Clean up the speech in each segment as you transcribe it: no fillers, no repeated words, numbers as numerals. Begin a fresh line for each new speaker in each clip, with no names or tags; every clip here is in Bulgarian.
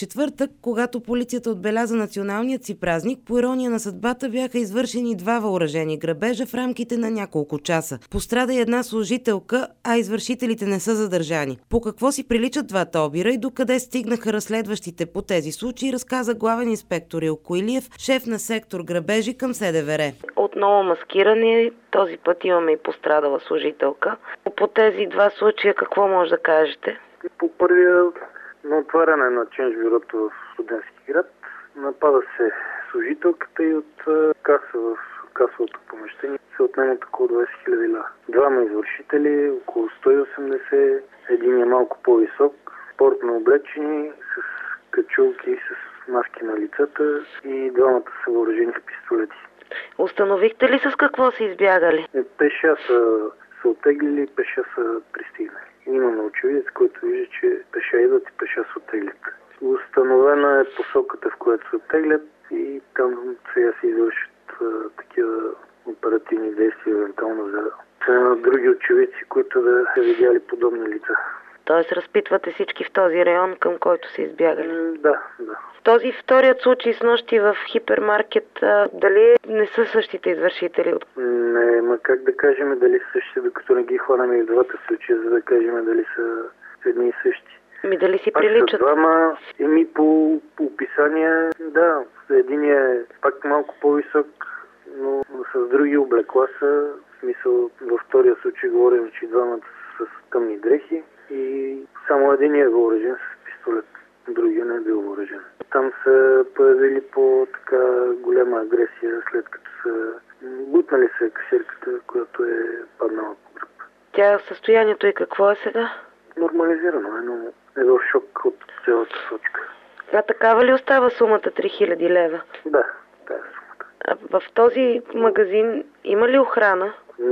четвъртък, когато полицията отбеляза националният си празник, по ирония на съдбата бяха извършени 2 въоръжени грабежа в рамките на няколко часа. Пострада и една служителка, а извършителите не са задържани. По какво си приличат двата обира и докъде стигнаха разследващите по тези случаи, разказа главен инспектор Илко Илиев, шеф на сектор грабежи към СДВР.
Отново маскирани, този път имаме и пострадала служителка. По тези 2 случая какво може да кажете?
По първия на отваряне на ченж бюрото в Студентски град напада се служителката и от каса в касовото помещение се отнемат около 20 000 лева. 2 извършители, около 180, един е малко по-висок, спортно облечени, с качулки, с маски на лицата и 2 са въоръжени с пистолети.
Установихте ли с какво са избягали?
Пеша са оттеглили, пеша са пристигнали. Имаме очевидец, който вижда, че пеша идват и пеша се оттеглят. Установена е посоката, в която се оттеглят и там сега се извършат такива оперативни действия, евентуално за други очевидци, които да са видяли подобни лица.
Тоест разпитвате всички в този район, към който са избягали?
Да.
Този вторият случай с нощи в хипермаркет, дали не са същите извършители?
Не, как да кажем дали са същите, докато не ги хванаме и в двата случая, за да кажем дали са едни и същи.
Дали си приличат?
Пак са 2, по описание, да, единият е пак малко по-висок, но с други облекла са, в смисъл във втория случай говорим, че 2 са с тъмни дрехи и само единият е въоръжен с пистолет, другия не е бил въоръжен. Там са появили по-така голяма агресия, след като са бутнали се касирката, която е паднала по гръб.
Тя състоянието и какво е сега?
Нормализирано е, но е в шок от цялата случка.
А такава ли остава сумата 3000 лева?
Да, тая сумата.
А в този магазин има ли охрана?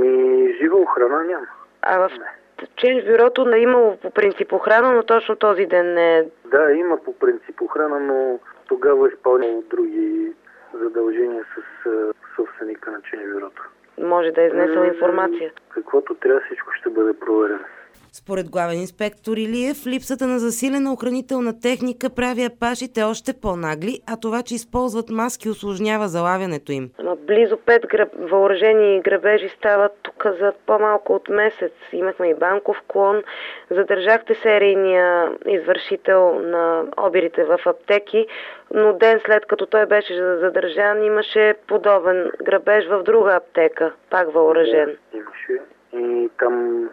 Жива охрана няма.
А в ченж бюрото не имало по принцип охрана, но точно този ден не е.
Да, има по принцип охрана, но тогава е изпълнил други задължения с собственика на ченж бюрото.
Може да е изнесъл информация.
Каквото трябва, всичко ще бъде проверено.
Според главен инспектор Илиев, липсата на засилена охранителна техника прави апашите още по-нагли, а това, че използват маски, усложнява залавянето им.
Близо 5 въоръжени грабежи стават тук за по-малко от месец. Имахме и банков клон. Задържахте серийния извършител на обирите в аптеки, но ден след като той беше задържан, имаше подобен грабеж в друга аптека, пак въоръжен.
Да, имаше. И там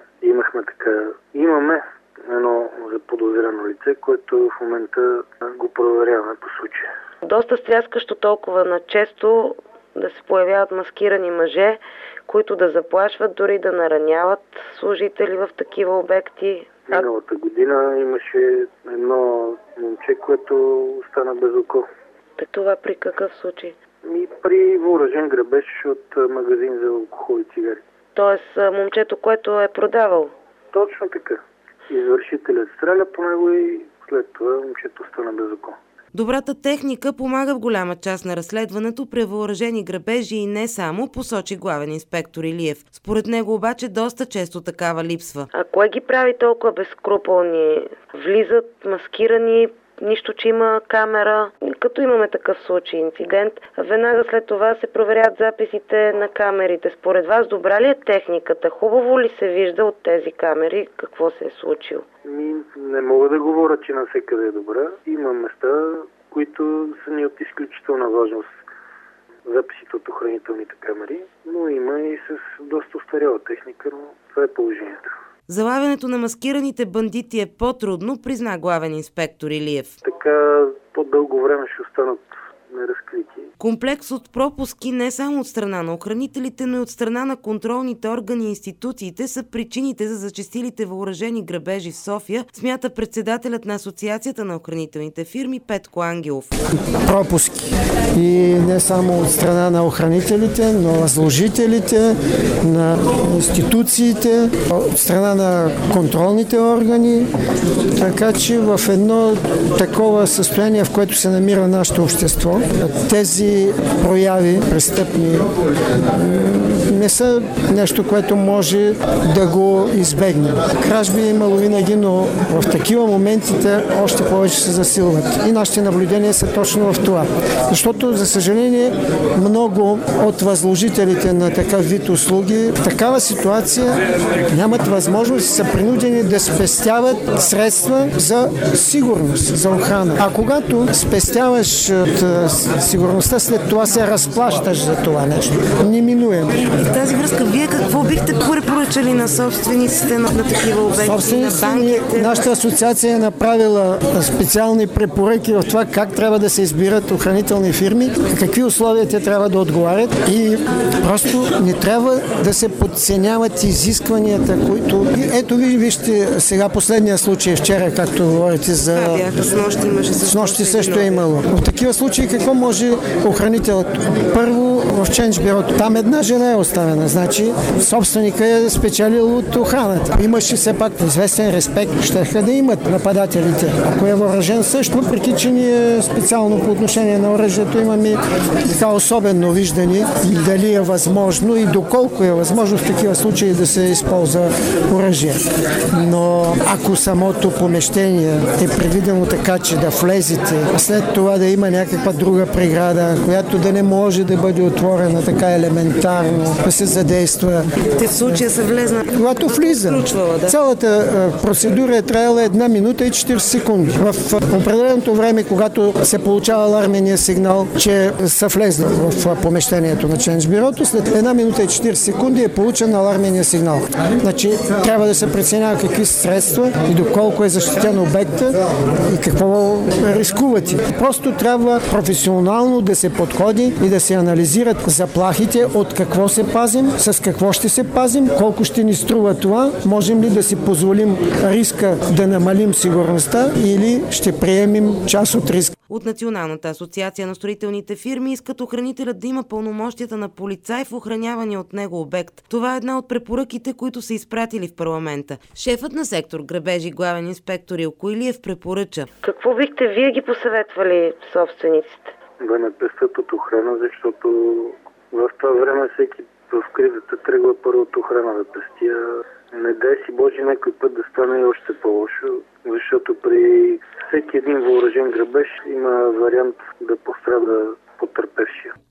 имаме едно заподозрено лице, което в момента го проверяваме по случая.
Доста стряскащо толкова на често да се появяват маскирани мъже, които да заплашват, дори да нараняват служители в такива обекти.
Миналата година имаше едно момче, което остана без око.
Това при какъв случай?
При въоръжен грабеж от магазин за алкохол и цигари.
Тоест момчето, което е продавал?
Точно така. Извършителят стреля по него и след това момчето стана без око.
Добрата техника помага в голяма част на разследването при въоръжени грабежи и не само, посочи главен инспектор Илиев. Според него обаче доста често такава липсва.
А кое ги прави толкова безскрупулни? Влизат маскирани, нищо, че има камера. Като имаме такъв случай, инцидент, веднага след това се проверят записите на камерите. Според вас добра ли е техниката? Хубаво ли се вижда от тези камери какво се е случило?
Не мога да говоря, че навсекъде е добра. Има места, които са ни от изключителна важност, записите от охранителните камери, но има и с доста устаряла техника, но това е положението.
Залавянето на маскираните бандити е по-трудно, призна главен инспектор Илиев.
Така по-дълго време ще останат неразкрити.
Комплекс от пропуски не само от страна на охранителите, но и от страна на контролните органи и институциите са причините за зачестилите въоръжени грабежи в София, смята председателят на Асоциацията на охранителните фирми Петко Ангелов.
Пропуски. И не само от страна на охранителите, но на служителите, на институциите, от страна на контролните органи. Така че в едно такова състояние, в което се намира нашето общество, тези тези прояви престъпни не са нещо, което може да го избегне. Кражби е имало винаги, но в такива моментите още повече се засилват. И нашите наблюдения са точно в това. Защото, за съжаление, много от възложителите на такъв вид услуги в такава ситуация нямат възможност и са принудени да спестяват средства за сигурност, за охрана. А когато спестяваш от сигурността, след това се разплащаш за това нещо. Неминуемо.
В тази връзка, вие какво бихте препоръчали на собствениците на такива обекти, на банките?
Нашата асоциация е направила специални препоръки в това как трябва да се избират охранителни фирми, какви условия те трябва да отговарят и просто не трябва да се подценяват изискванията, които... Ето вижте сега последния случай вчера, както говорите за...
С нощи
също е имало. В такива случаи какво може охранителът? Първо в Ченч бюрото. Там една жена е оставена. Значи собственика е спечелил от охраната. Имаше все пак известен респект. Щеха да имат нападателите. Ако е въоръжен също, въпреки че ние специално по отношение на оръжието имаме така особено виждане дали е възможно и доколко е възможно в такива случаи да се използва оръжие. Но ако самото помещение е предвидено така, че да влезете, след това да има някаква друга преграда, която да не може да бъде отворена така елементарно, да се задейства.
Те в случая са влезна.
Когато влиза. Цялата процедура е траяла 1 минута и 40 секунди. В определеното време, когато се получава алармения сигнал, че са влезли в помещението на Ченч бюрото, след 1 минута и 40 секунди е получен алармения сигнал. Значи трябва да се преценява какви средства и доколко е защитен обекта и какво рискувате. Просто трябва професионално да се подходи и да се анализират заплахите, от какво се пазим, с какво ще се пазим, колко ще ни струва това, можем ли да си позволим риска да намалим сигурността или ще приемем част от риска.
От Националната асоциация на строителните фирми искат охранителят да има пълномощията на полицай в охранявания от него обект. Това е една от препоръките, които са изпратили в парламента. Шефът на сектор грабежи, главен инспектор Илко Илиев препоръча.
Какво бихте вие ги посъветвали собствениците?
Да не пестят от охрана, защото в това време всеки в кризата тръгва първо от охрана да пести. Не дай си Боже някой път да стане още по-лошо, защото при всеки един въоръжен грабеж има вариант да пострада потърпевшия.